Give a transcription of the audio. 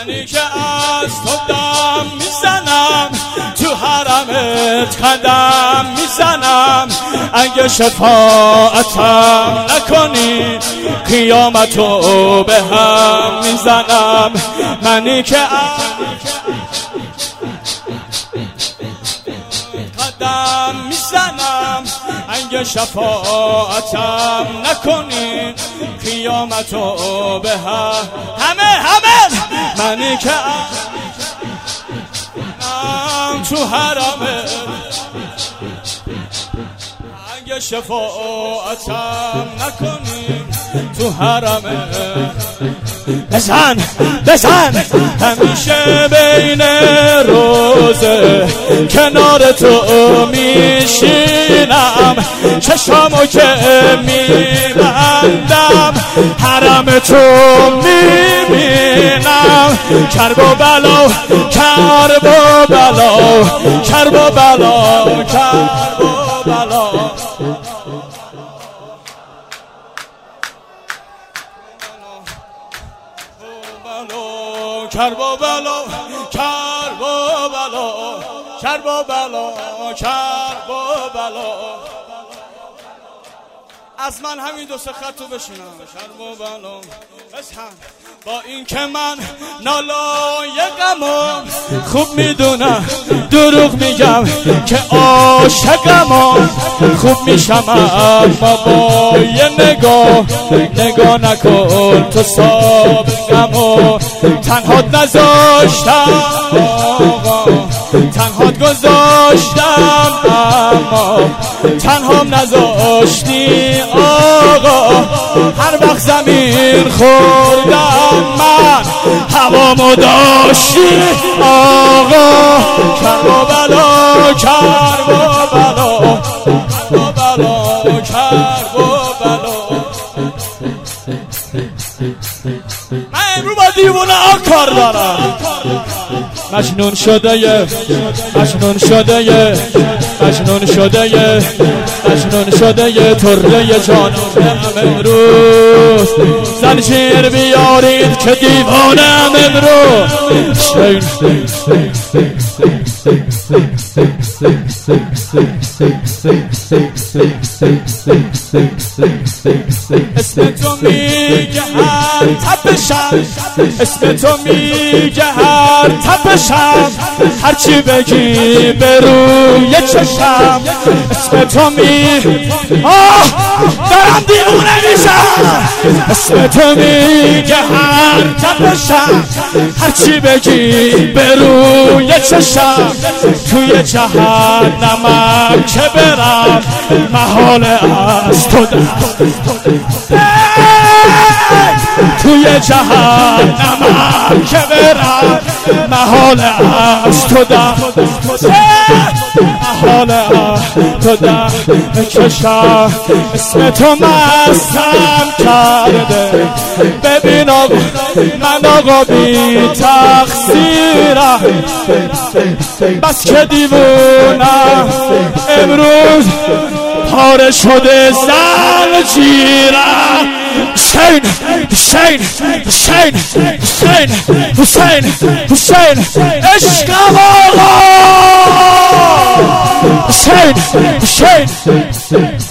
منی که از تو دم میزنم، تو حرمت قدم میزنم، اگه شفاعتم نکنی قیامتو به هم میزنم. منی که قدم میزنم، اگه شفاعتم نکنی قیامتو به هم. همه منی که تو حرمت، اگه شفاعتم نکنی تو حرمت. بزن همیشه بین روزه کنار تو میشینم، چشامو که میبندم حرم تو میبینم. کرب و بلا کرب و بلا کرب و بلا کرب و بلا. کرب و بلا کرب و بلا کرب و بلا کرب و بلا. از من همین دو سه خط رو بشنم. کرب و بلا با این که من نالایقم، خوب میدونم دروغ میگم که عاشقم، خوب میشم اما با یه نگاه نکن تو سابقم. تنهات نذاشتم آقا، تنهات گذاشتم اما تنهام نذاشتی آقا. هر وقت زمین خوردم من هوامو داشتی آقا. کرب و بلا کرب و بلا کرب و بلا کرب و بلا. من امرو با دیوونه ها کار دارم. مجنون شده یه طره جانم امروز. زنجیر بیارید که دیوانم امروز. اسم تو میگه هر تپشم، اسم تو میگه هر تپشم، هرچی بگی به روی چشم. اسم تو دارم دیوونه میشم. اسم تو میگه هر تپشم، هرچی بگی به روی چشم. توی جهنمم که برم محال از تو توی جهنمم که برم محال از تو محال از تو بکشم. اسم تو مستم کرده، ببین آقا من آقا بی تقصیرم، بس که دیوونم امروز پاره شده زنجیرم. حسین عشقم آقا. حسین